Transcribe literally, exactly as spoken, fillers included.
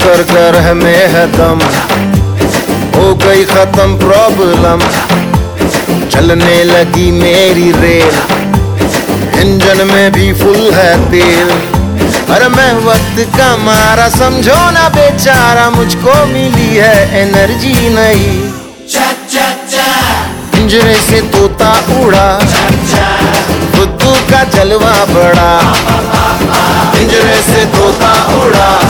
कर कर है में है दम, हो गई खत्म प्रॉब्लम, चलने लगी मेरी रेल, इंजन में भी फुल है तेल। अरे मैं वक्त का मारा समझो ना बेचारा, मुझको मिली है एनर्जी नई। पिंजरे से तोता उड़ा, बुद्धू का जलवा बड़ा, पिंजरे से तोता उड़ा,